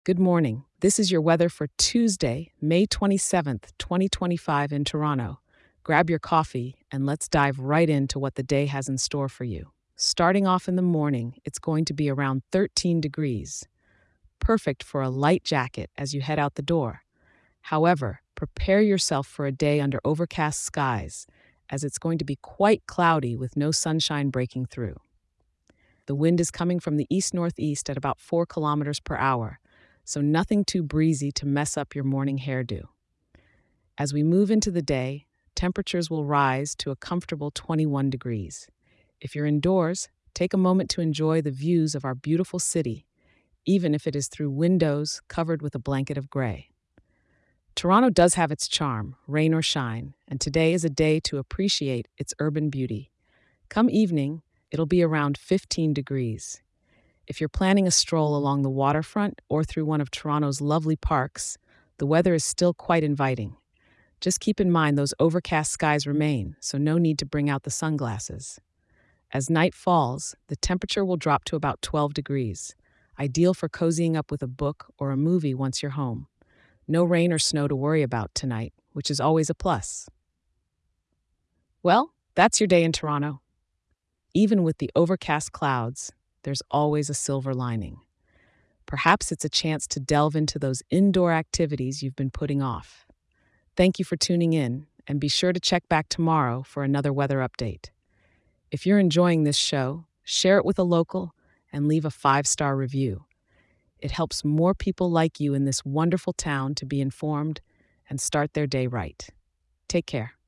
Good morning. This is your weather for Tuesday, May 27th, 2025 in Toronto. Grab your coffee and let's dive right into what the day has in store for you. Starting off in the morning, it's going to be around 13 degrees, perfect for a light jacket as you head out the door. However, prepare yourself for a day under overcast skies, as it's going to be quite cloudy with no sunshine breaking through. The wind is coming from the east northeast at about 4 kilometers per hour, so nothing too breezy to mess up your morning hairdo. As we move into the day, temperatures will rise to a comfortable 21 degrees. If you're indoors, take a moment to enjoy the views of our beautiful city, even if it is through windows covered with a blanket of gray. Toronto does have its charm, rain or shine, and today is a day to appreciate its urban beauty. Come evening, it'll be around 15 degrees. If you're planning a stroll along the waterfront or through one of Toronto's lovely parks, the weather is still quite inviting. Just keep in mind those overcast skies remain, so no need to bring out the sunglasses. As night falls, the temperature will drop to about 12 degrees, ideal for cozying up with a book or a movie once you're home. No rain or snow to worry about tonight, which is always a plus. Well, that's your day in Toronto. Even with the overcast clouds, there's always a silver lining. Perhaps it's a chance to delve into those indoor activities you've been putting off. Thank you for tuning in, and be sure to check back tomorrow for another weather update. If you're enjoying this show, share it with a local and leave a 5-star review. It helps more people like you in this wonderful town to be informed and start their day right. Take care.